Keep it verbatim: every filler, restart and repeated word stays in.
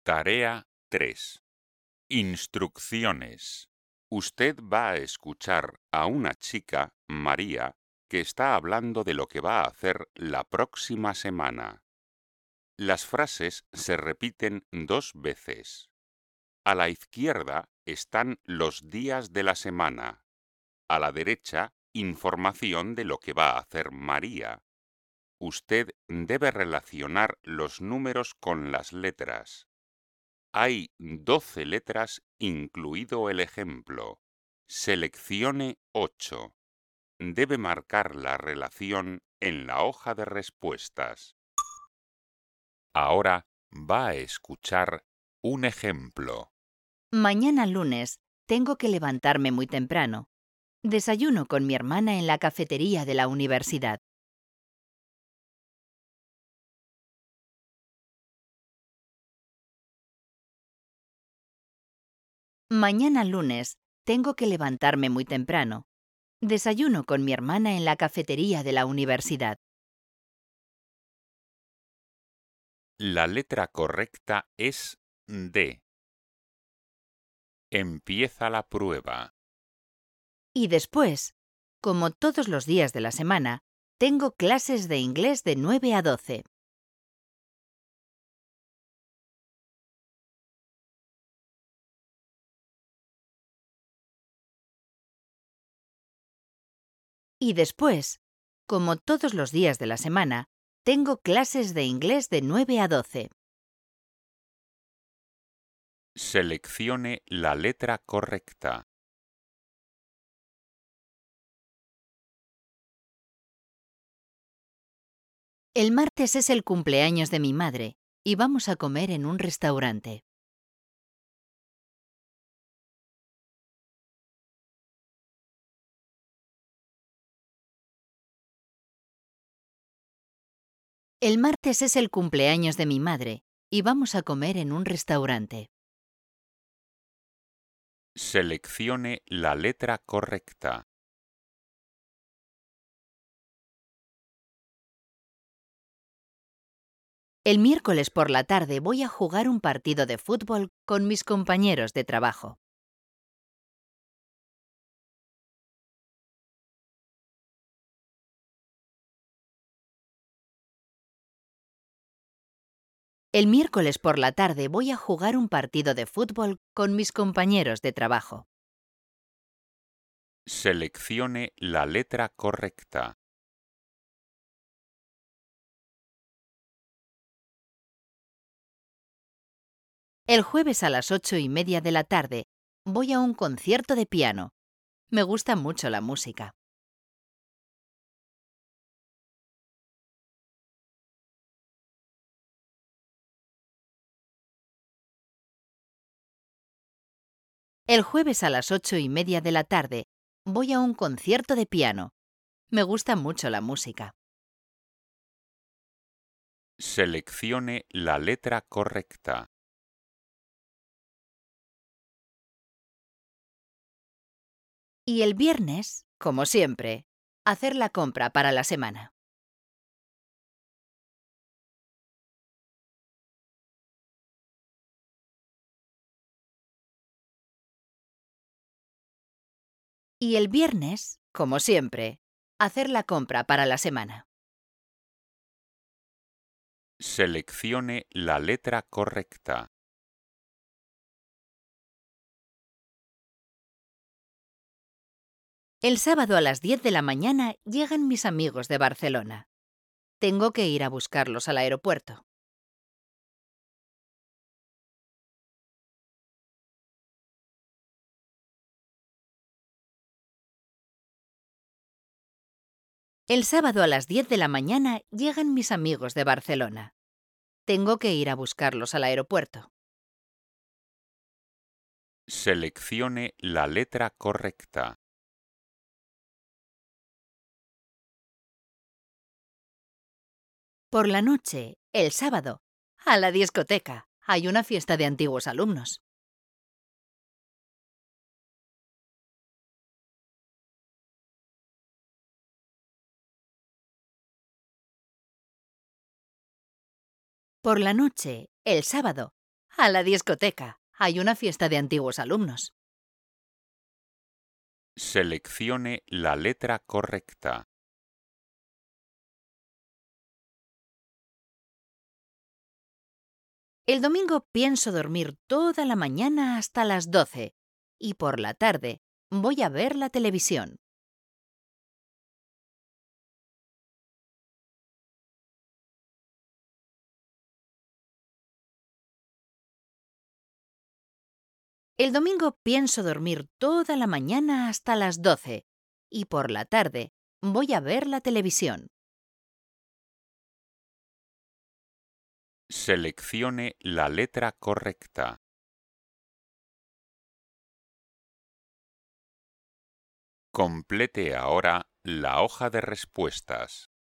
Tarea tres. Instrucciones. Usted va a escuchar a una chica, María, que está hablando de lo que va a hacer la próxima semana. Las frases se repiten dos veces. A la izquierda están los días de la semana. A la derecha, información de lo que va a hacer María. Usted debe relacionar los números con las letras. Hay doce letras incluido el ejemplo. Seleccione ocho. Debe marcar la relación en la hoja de respuestas. Ahora va a escuchar un ejemplo. Mañana lunes tengo que levantarme muy temprano. Desayuno con mi hermana en la cafetería de la universidad. Mañana lunes tengo que levantarme muy temprano. Desayuno con mi hermana en la cafetería de la universidad. La letra correcta es D. Empieza la prueba. Y después, como todos los días de la semana, tengo clases de inglés de nueve a doce. Y después, como todos los días de la semana, tengo clases de inglés de nueve a doce. Seleccione la letra correcta. El martes es el cumpleaños de mi madre y vamos a comer en un restaurante. El martes es el cumpleaños de mi madre y vamos a comer en un restaurante. Seleccione la letra correcta. El miércoles por la tarde voy a jugar un partido de fútbol con mis compañeros de trabajo. El miércoles por la tarde voy a jugar un partido de fútbol con mis compañeros de trabajo. Seleccione la letra correcta. El jueves a las ocho y media de la tarde voy a un concierto de piano. Me gusta mucho la música. El jueves a las ocho y media de la tarde voy a un concierto de piano. Me gusta mucho la música. Seleccione la letra correcta. Y el viernes, como siempre, hacer la compra para la semana. Y el viernes, como siempre, hacer la compra para la semana. Seleccione la letra correcta. El sábado a las diez de la mañana llegan mis amigos de Barcelona. Tengo que ir a buscarlos al aeropuerto. El sábado a las diez de la mañana llegan mis amigos de Barcelona. Tengo que ir a buscarlos al aeropuerto. Seleccione la letra correcta. Por la noche, el sábado, a la discoteca. Hay una fiesta de antiguos alumnos. Por la noche, el sábado, A la discoteca. Hay una fiesta de antiguos alumnos. Seleccione la letra correcta. El domingo pienso dormir toda la mañana hasta las doce y por la tarde voy a ver la televisión. El domingo pienso dormir toda la mañana hasta las doce y por la tarde voy a ver la televisión. Seleccione la letra correcta. Complete ahora la hoja de respuestas.